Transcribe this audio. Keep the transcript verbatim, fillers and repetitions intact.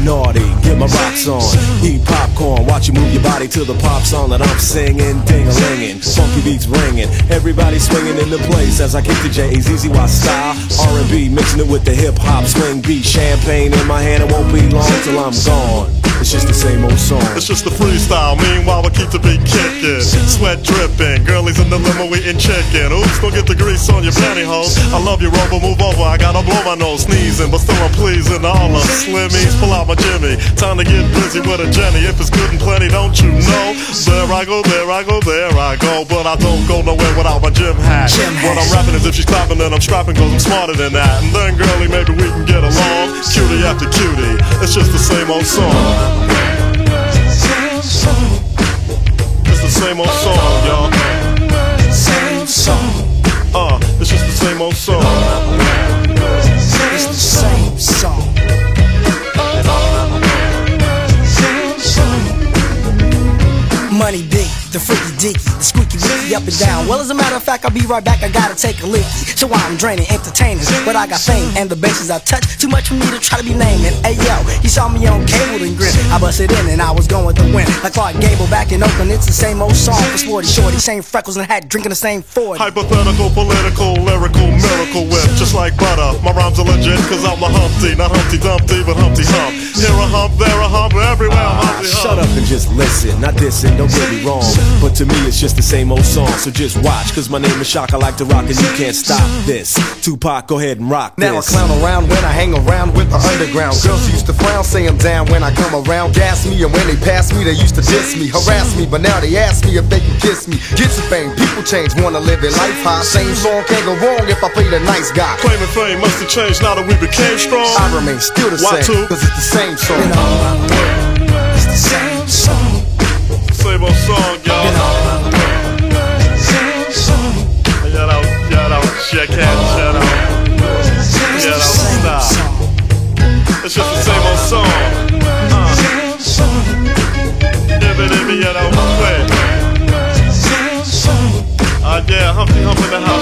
naughty, get my rocks on. Eat popcorn, watch you move your body to the pop song that I'm singing. Ding-a-lingin', funky beats ringing, everybody swinging in the place as I kick the J A Z Z Y style R and B, mixing it with the hip-hop swing beat. Champagne in my hand, it won't be long till I'm gone. It's just the same old song. It's just the freestyle, meanwhile I keep the beat kicking. Sweat dripping, girlies in the limo eating chicken. Oops, don't get the grease on your pantyhose. I love you, Rover, move over, I gotta blow my nose. Sneezing, but still I'm pleasing all the slimmies. Pull out my Jimmy, time to get busy with a Jenny. If it's good and plenty, don't you know? There I go, there I go, there I go. But I don't go nowhere without my gym hat. Gym What hat. I'm rapping is if she's clapping, then I'm strapping, cause I'm smarter than that. And then girlie, maybe we can get along. Cutie after cutie, it's just the same old song. It's the same old song, y'all. Same song. Uh, it's just the same old song. It's the same song. Money big, the freaky dicky, the squeaky wicky up and down. Well, as a matter of fact, I'll be right back, I gotta take a licky. So I'm draining entertainers, but I got fame and the bases I touch. Too much for me to try to be naming. Hey yo, he saw me on cable and grin. I busted in and I was going with the wind. Like Clark Gable back in Oakland, it's the same old song for Sporty Shorty. Same freckles and hat, drinking the same Ford. Hypothetical, political, lyrical, miracle whip. Just like butter, my rhymes are legit, cause I'm a Humpty. Not Humpty Dumpty, but Humpty Hump. Here a hump, there a hump, everywhere I'm Humpty Hump. Shut up and just listen, not dissing, don't get me wrong. But to me it's just the same old song, so just watch. Cause my name is Shock, I like to rock and you can't stop this. Tupac, go ahead and rock this. Now I clown around when I hang around with the underground. Girls used to frown, say I'm down when I come around. Gas me, and when they pass me, they used to diss me, harass me. But now they ask me if they can kiss me. Get some fame, people change, wanna live their life high. Same song can't go wrong if I play the nice guy. Claiming fame must have changed now that we became strong. I remain still the Why same, two? cause it's the same song. Been all around the world, it's the same song. Same old song, y'all. Been all around the world, same song. Shout out, shout out, check out, shout out. It's Shout the out, same stop. song. It's just the same old song. Uh, Same song. Dibby dibby, you know, play. Same song. Uh, yeah, Humpty Hump in the house.